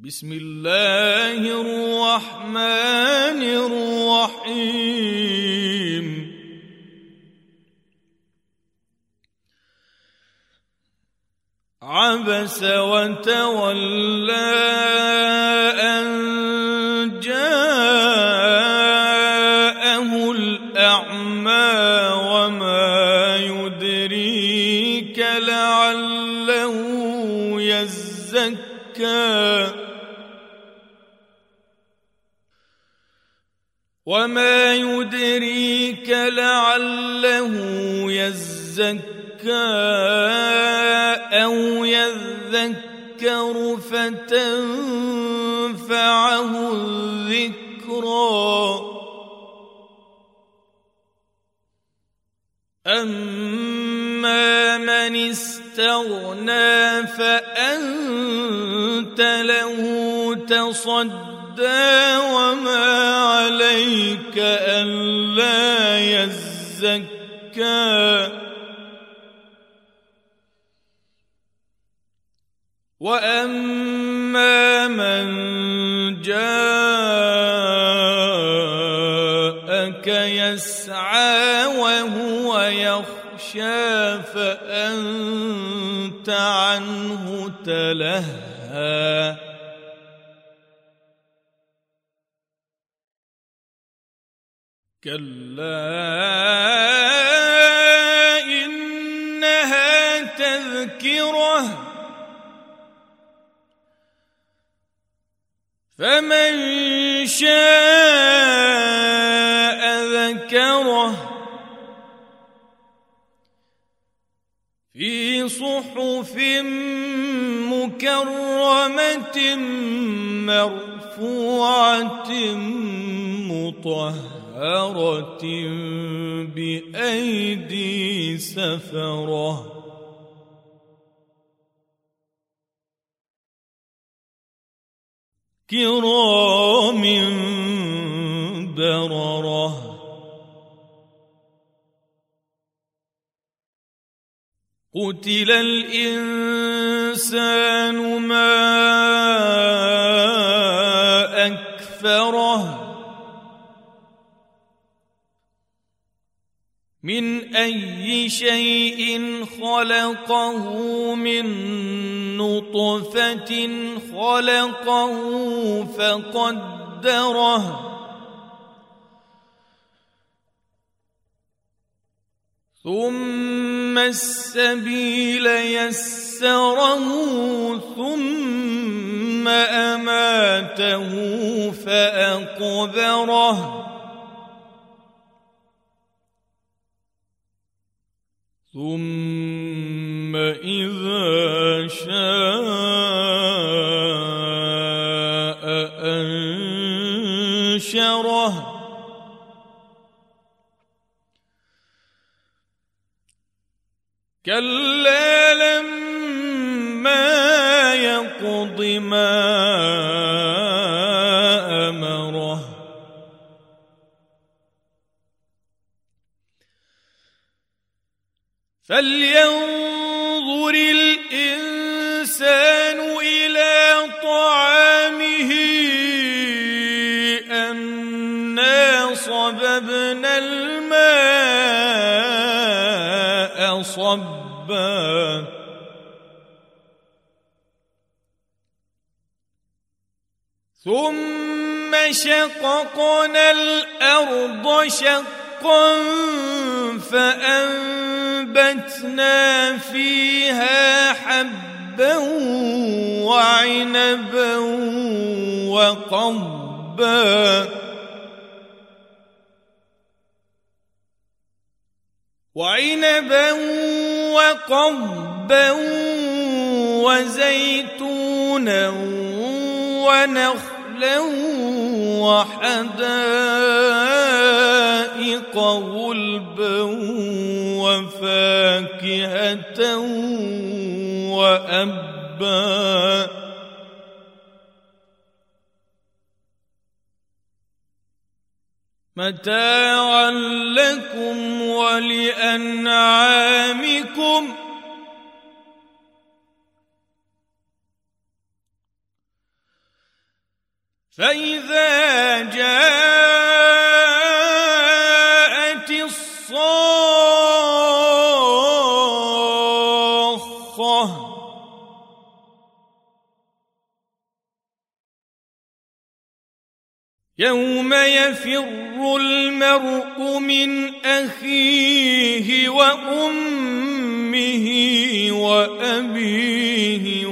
بسم الله الرحمن الرحيم عبس وتولى أن جاءه الأعمى وما يدريك لعله يزكى أو يذكر فتنفعه الذكرى أما من استغنى فأنت له تصدى وما عليك ألا يزكى وأما من جاءك يسعى وهو يخشى فأنت عنه تلهى كلا إنها تذكرة فمن شاء ذكره في صحف مكرمة مرفوعة مطهرة بأيدي سفرة كرام بررة قتل الإنسان ما أكفره من أي شيء خلقه من نطفة خلقه فقدره ثم السبيل يسره ثم أماته فأقبره ثم إذا شاء أنشره كلا لما يقض ما أمره فلينظر الإنسان إلى طعامه أنا صببنا الماء صبا ثم شققنا الأرض شقا فأنبتنا فيها حبا وعنبا وقضبا وزيتونا ونخلا وحدائق غلبا وفاكهة وأبا متاعا لكم ولأنعامكم فإذا جاءت الصاخة يوم يفر المرء من أخيه وأمه وأبيه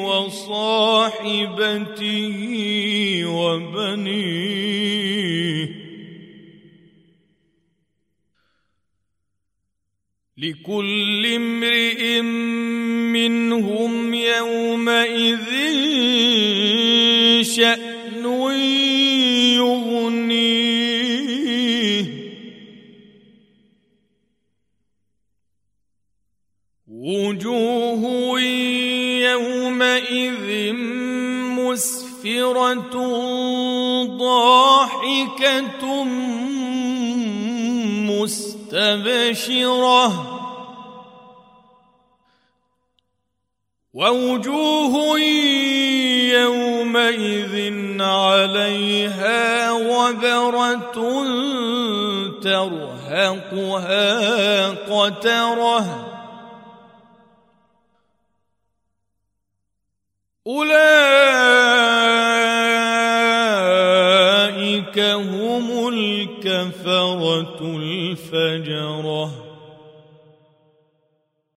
وصاحبته وبنيه لكل امرئ منهم يومئذ شأن يغنيه وجوه يومئذ مسفرة ضاحكة مستبشرة ووجوه يومئذ عليها غبرة ترهقها قترة أولئك